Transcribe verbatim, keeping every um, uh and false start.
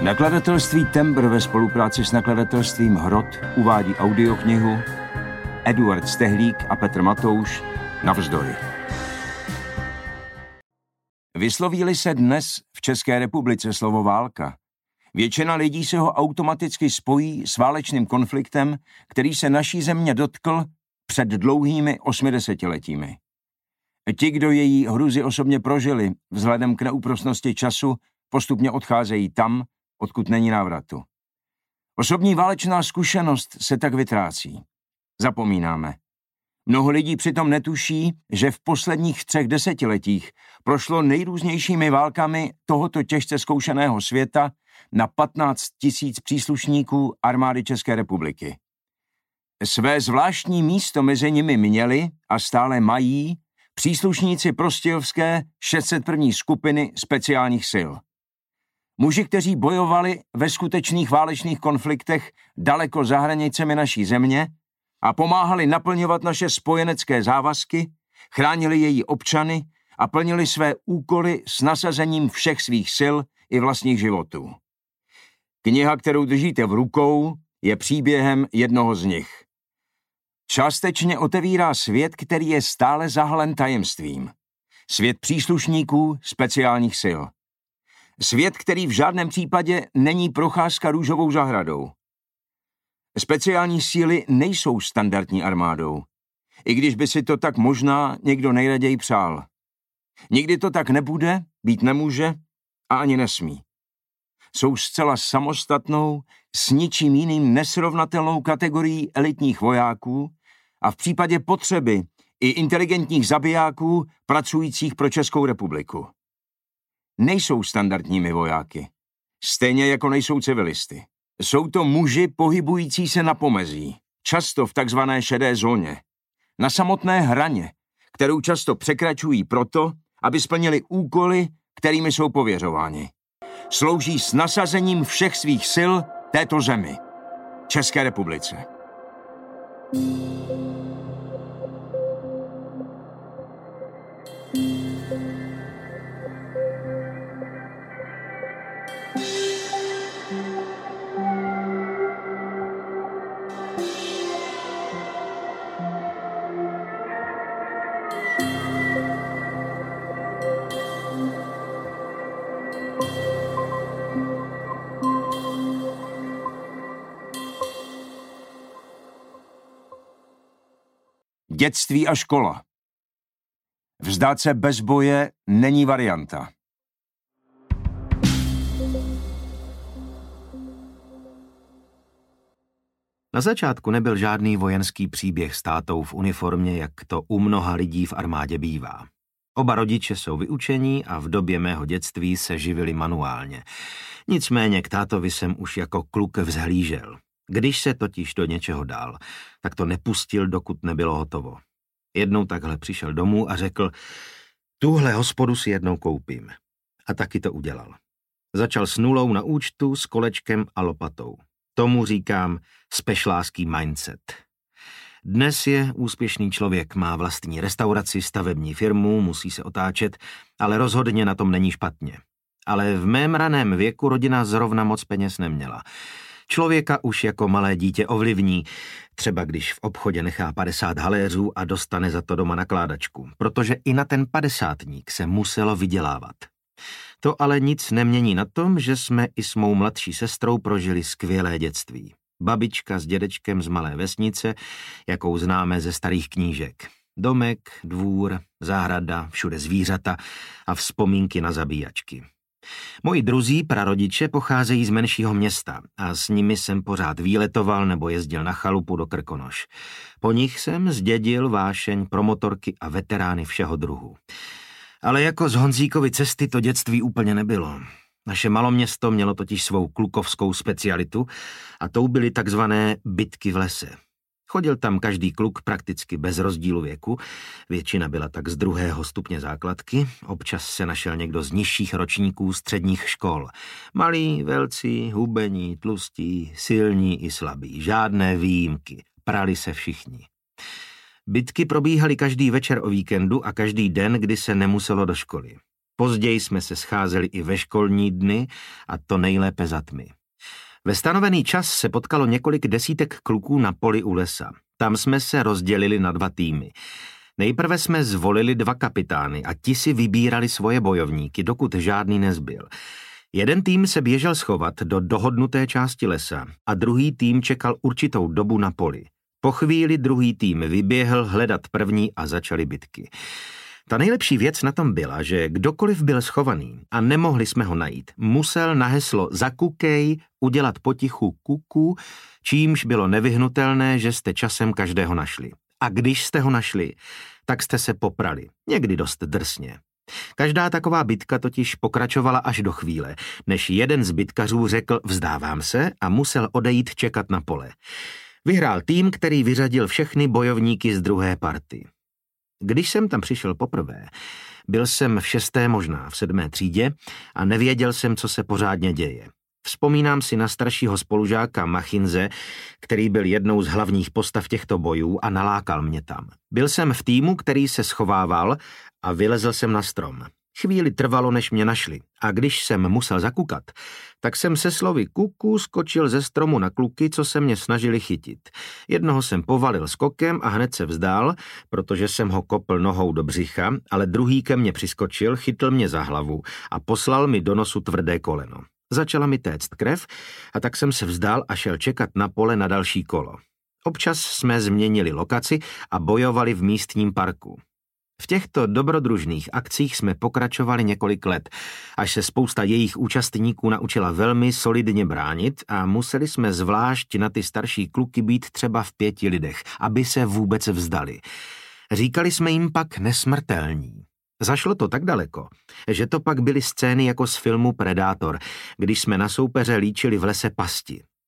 Nakladatelství Tembr ve spolupráci s nakladatelstvím Hrot uvádí audioknihu Eduard Stehlík a Petr Matouš Navzdory. Vysloví-li se dnes v České republice slovo válka, většina lidí se ho automaticky spojí s válečným konfliktem, který se naší země dotkl před dlouhými osmadesetiletími. Ti, kdo její hruzy osobně prožili, vzhledem k neúprosnosti času, postupně odcházejí tam, odkud není návratu. Osobní válečná zkušenost se tak vytrácí. Zapomínáme. Mnoho lidí přitom netuší, že v posledních třech desetiletích prošlo nejrůznějšími válkami tohoto těžce zkoušeného světa na patnáct tisíc příslušníků armády České republiky. Své zvláštní místo mezi nimi měli a stále mají příslušníci prostějovské šest set první skupiny speciálních sil. Muži, kteří bojovali ve skutečných válečných konfliktech daleko za hranicemi naší země a pomáhali naplňovat naše spojenecké závazky, chránili její občany a plnili své úkoly s nasazením všech svých sil i vlastních životů. Kniha, kterou držíte v rukou, je příběhem jednoho z nich. Částečně otevírá svět, který je stále zahalen tajemstvím. Svět příslušníků speciálních sil. Svět, který v žádném případě není procházka růžovou zahradou. Speciální síly nejsou standardní armádou, i když by si to tak možná někdo nejraději přál. Nikdy to tak nebude, být nemůže a ani nesmí. Jsou zcela samostatnou, s ničím jiným nesrovnatelnou kategorií elitních vojáků a v případě potřeby i inteligentních zabijáků pracujících pro Českou republiku. Nejsou standardními vojáky, stejně jako nejsou civilisty. Jsou to muži pohybující se na pomezí, často v takzvané šedé zóně, na samotné hraně, kterou často překračují proto, aby splnili úkoly, kterými jsou pověřováni. Slouží s nasazením všech svých sil této zemi, České republice. Dětství a škola. Vzdát se bez boje není varianta. Na začátku nebyl žádný vojenský příběh s tátou v uniformě, jak to u mnoha lidí v armádě bývá. Oba rodiče jsou vyučení a v době mého dětství se živili manuálně. Nicméně k tátovi jsem už jako kluk vzhlížel. Když se totiž do něčeho dal, tak to nepustil, dokud nebylo hotovo. Jednou takhle přišel domů a řekl, tuhle hospodu si jednou koupím. A taky to udělal. Začal s nulou na účtu, s kolečkem a lopatou. Tomu říkám spešláský mindset. Dnes je úspěšný člověk, má vlastní restauraci, stavební firmu, musí se otáčet, ale rozhodně na tom není špatně. Ale v mém raném věku rodina zrovna moc peněz neměla. Člověka už jako malé dítě ovlivní, třeba když v obchodě nechá padesát haléřů a dostane za to doma nakládačku, protože i na ten padesátník se muselo vydělávat. To ale nic nemění na tom, že jsme i s mou mladší sestrou prožili skvělé dětství. Babička s dědečkem z malé vesnice, jakou známe ze starých knížek. Domek, dvůr, zahrada, všude zvířata a vzpomínky na zabíjačky. Moji druzí prarodiče pocházejí z menšího města a s nimi jsem pořád výletoval nebo jezdil na chalupu do Krkonoš. Po nich jsem zdědil vášeň pro motorky a veterány všeho druhu. Ale jako z Honzíkovy cesty to dětství úplně nebylo. Naše maloměsto mělo totiž svou klukovskou specialitu a tou byly takzvané bitky v lese. Chodil tam každý kluk prakticky bez rozdílu věku, většina byla tak z druhého stupně základky, občas se našel někdo z nižších ročníků středních škol. Malí, velcí, hubení, tlustí, silní i slabí, žádné výjimky, prali se všichni. Bitky probíhaly každý večer o víkendu a každý den, kdy se nemuselo do školy. Později jsme se scházeli i ve školní dny a to nejlépe za tmy. Ve stanovený čas se potkalo několik desítek kluků na poli u lesa. Tam jsme se rozdělili na dva týmy. Nejprve jsme zvolili dva kapitány a ti si vybírali svoje bojovníky, dokud žádný nezbyl. Jeden tým se běžel schovat do dohodnuté části lesa a druhý tým čekal určitou dobu na poli. Po chvíli druhý tým vyběhl hledat první a začaly bitky. Ta nejlepší věc na tom byla, že kdokoliv byl schovaný a nemohli jsme ho najít, musel na heslo zakukej udělat potichu kuku, čímž bylo nevyhnutelné, že jste časem každého našli. A když jste ho našli, tak jste se poprali, někdy dost drsně. Každá taková bitka totiž pokračovala až do chvíle, než jeden z bitkařů řekl vzdávám se a musel odejít čekat na pole. Vyhrál tým, který vyřadil všechny bojovníky z druhé party. Když jsem tam přišel poprvé, byl jsem v šesté, možná v sedmé třídě a nevěděl jsem, co se pořádně děje. Vzpomínám si na staršího spolužáka Machinze, který byl jednou z hlavních postav těchto bojů a nalákal mě tam. Byl jsem v týmu, který se schovával a vylezl jsem na strom. Chvíli trvalo, než mě našli a když jsem musel zakukat, tak jsem se slovy kuku skočil ze stromu na kluky, co se mě snažili chytit. Jednoho jsem povalil skokem a hned se vzdál, protože jsem ho kopl nohou do břicha, ale druhý ke mně přiskočil, chytl mě za hlavu a poslal mi do nosu tvrdé koleno. Začala mi téct krev a tak jsem se vzdál a šel čekat na pole na další kolo. Občas jsme změnili lokaci a bojovali v místním parku. V těchto dobrodružných akcích jsme pokračovali několik let, až se spousta jejich účastníků naučila velmi solidně bránit a museli jsme zvlášť na ty starší kluky být třeba v pěti lidech, aby se vůbec vzdali. Říkali jsme jim pak nesmrtelní. Zašlo to tak daleko, že to pak byly scény jako z filmu Predátor, když jsme na soupeře líčili v lese pasti.